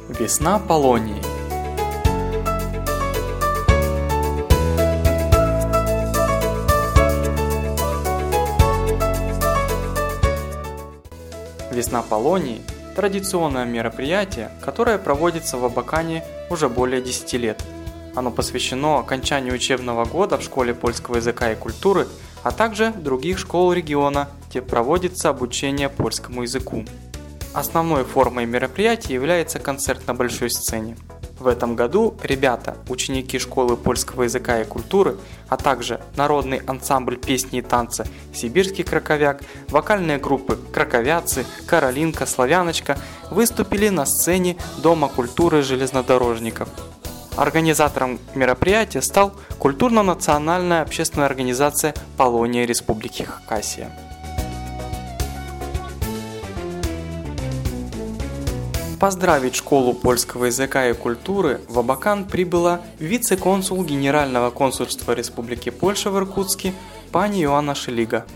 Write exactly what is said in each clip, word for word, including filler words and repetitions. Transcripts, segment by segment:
Весна Полонии. Весна Полонии – традиционное мероприятие, которое проводится в Абакане уже более десяти лет. Оно посвящено окончанию учебного года в школе польского языка и культуры, а также других школ региона, где проводится обучение польскому языку. Основной формой мероприятия является концерт на большой сцене. В этом году ребята, ученики школы польского языка и культуры, а также народный ансамбль песни и танца «Сибирский краковяк», вокальные группы «Краковяцы», «Каролинка», «Славяночка» выступили на сцене Дома культуры железнодорожников. Организатором мероприятия стал культурно-национальная общественная организация Полония Республики Хакасия. Поздравить школу польского языка и культуры в Абакан прибыла вице-консул Генерального консульства Республики Польша в Иркутске пани Иоанна Шелига.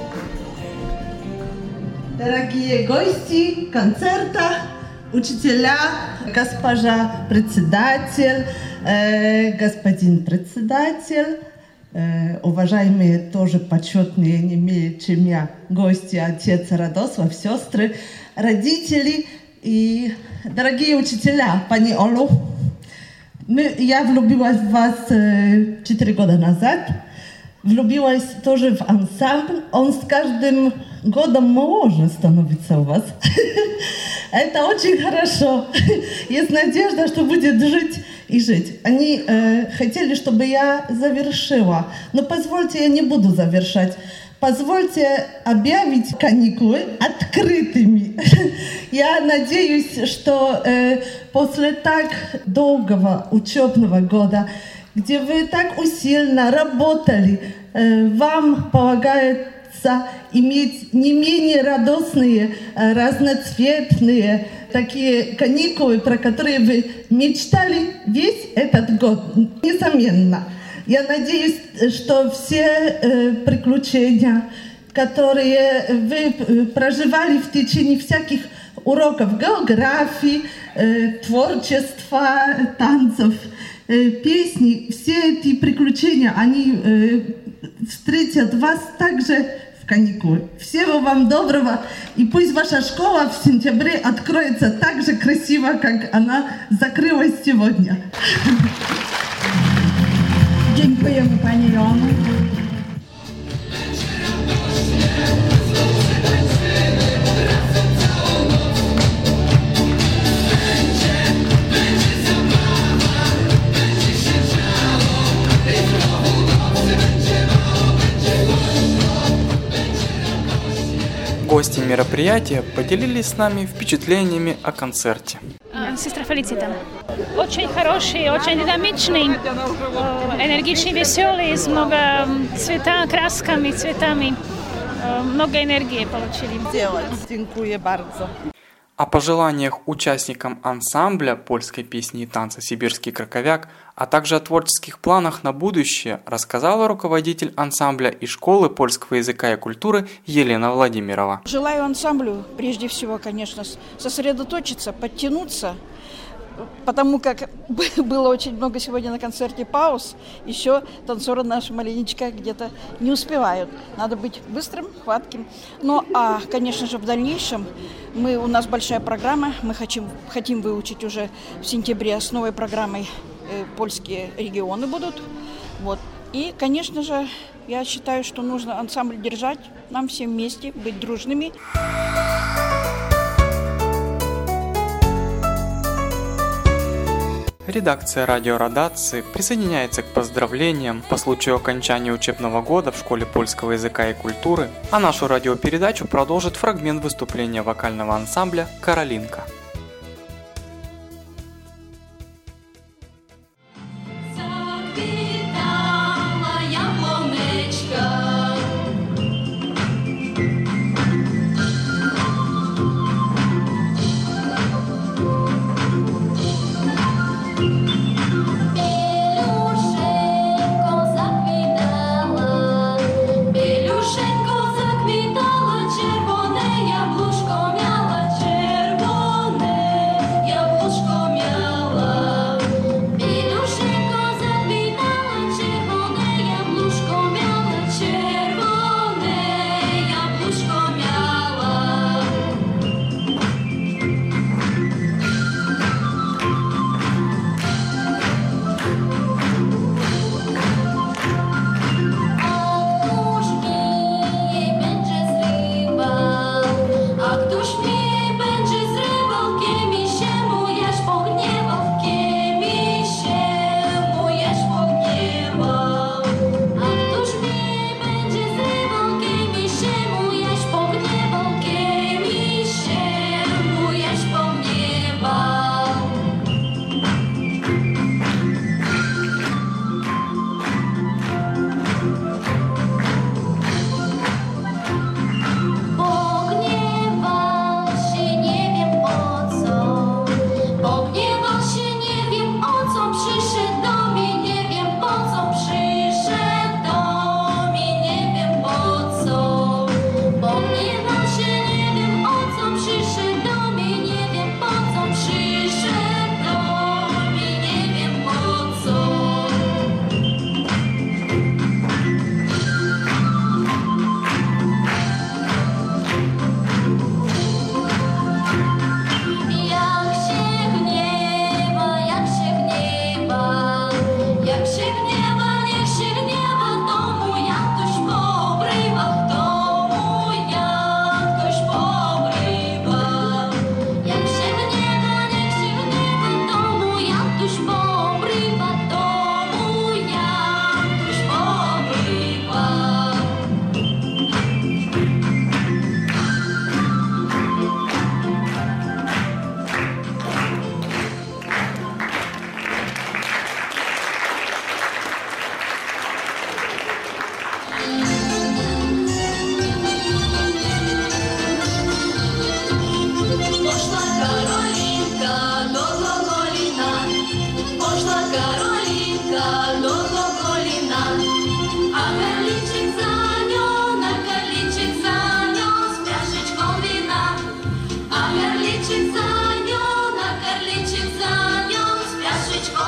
Дорогие гости концерта, учителя, госпожа председатель, э, господин председатель, э, уважаемые тоже почетные, не менее чем я, гости, отец Радослав, сестры, родители и дорогие учителя, пани Олу. Мы, я влюбилась в вас четыре э, года назад, влюбилась тоже в ансамбль, он с каждым годом моложе становится у вас. Это очень хорошо. Есть надежда, что будет жить и жить. Они э, хотели, чтобы я завершила. Но позвольте, я не буду завершать. Позвольте объявить каникулы открытыми. Я надеюсь, что э, после так долгого учебного года, где вы так усиленно работали, э, вам полагается иметь не менее радостные, разноцветные такие каникулы, про которые вы мечтали весь этот год, несомненно. Я надеюсь, что все э, приключения, которые вы проживали в течение всяких уроков географии, э, творчества, танцев, э, песни, все эти приключения, они э, встретят вас также в каникулы. Всего вам доброго, и пусть ваша школа в сентябре откроется так же красиво, как она закрылась сегодня. Dziękujemy Pani Joanno. Гости мероприятия поделились с нами впечатлениями о концерте. Сестра Фелицита. Очень хороший, очень динамичный, энергичный, веселый, с много цвета, красками, цветами. Много энергии получили. Dziękuję bardzo. О пожеланиях участникам ансамбля польской песни и танца «Сибирский краковяк», а также о творческих планах на будущее рассказала руководитель ансамбля и школы польского языка и культуры Елена Владимирова. Желаю ансамблю, прежде всего, конечно, сосредоточиться, подтянуться, потому как было очень много сегодня на концерте пауз, еще танцоры наши маленечко где-то не успевают. Надо быть быстрым, хватким. Ну, а, конечно же, в дальнейшем мы, у нас большая программа, мы хотим, хотим выучить уже в сентябре с новой программой э, польские регионы будут. Вот. И, конечно же, я считаю, что нужно ансамбль держать, нам всем вместе, быть дружными. Редакция радио Радации присоединяется к поздравлениям по случаю окончания учебного года в школе польского языка и культуры, а нашу радиопередачу продолжит фрагмент выступления вокального ансамбля «Каролинка». Zakwitała, czerwone jabłuszko miała, czerwone.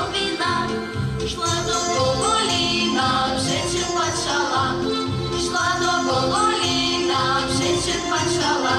вина, шла до Гоголіна, вже почала, шла до Гоголіна, вже почала,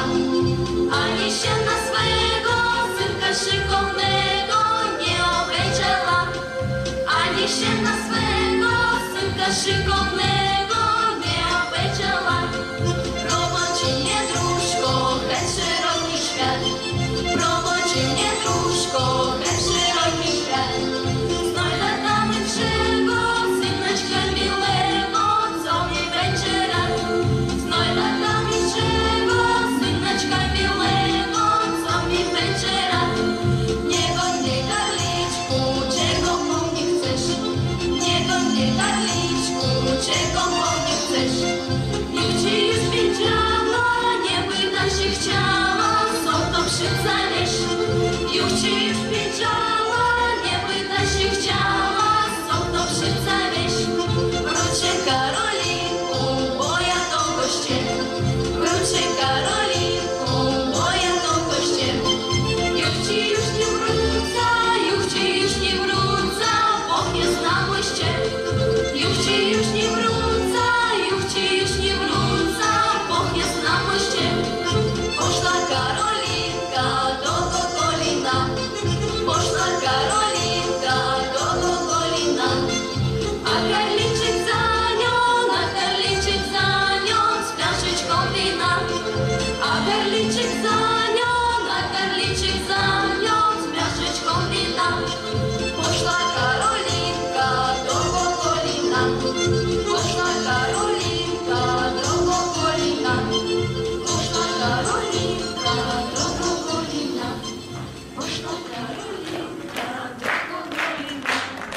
ані ще на свого синка шиковного не обречала, ані ще на свого синка шиковного не обречала. Пробачи mnie дружко, хай широкий świat, пробачи mnie дружко, хай широкий świat. Знай latamy czego, syneczka miłego, co mi będzie rad. Znaj latamy czego, syneczka miłego, co mi będzie rad. Nie godnie Karliczku, czego po mnie chcesz? Nie godnie Karliczku, czego po mnie chcesz? Już ci już wiedziała, nie pyta się chciała, co to przycalisz. Już ci już wiedziała, nie pyta się chciała, co to przycalisz. Wróćcie Karolinku, bo ja do goście. Wróćcie Karolinku, bo ja do goście. Już ci już nie wróca, już ci już nie wróca, bo nie znałyście. Już ci już nie wróca, już ci już nie wróca, bo nie znałyście. Poszła Karolinka do Gogolina, poszła Karolinka do Gogolina, a Karliczek za nią, a Karliczek za nią z flaszeczką wina, a Karliczek za nią, a Karliczek za nią z flaszeczką wina. Poszła Karolinka do Gogolina, poszła Karolinka do Gogolina, poszła Karolinka do Gogolina, poszła Karolinka do Gogolina.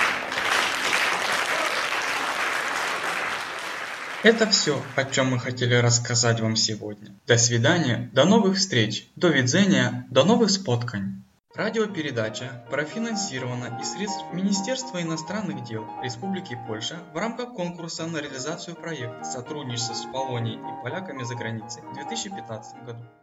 Это все, о чем мы хотели рассказать вам сегодня. До свидания, до новых встреч, до видения, до новых споткань. Радиопередача профинансирована из средств Министерства иностранных дел Республики Польша в рамках конкурса на реализацию проекта «Сотрудничество с Полонией и поляками за границей» в две тысячи пятнадцатом году.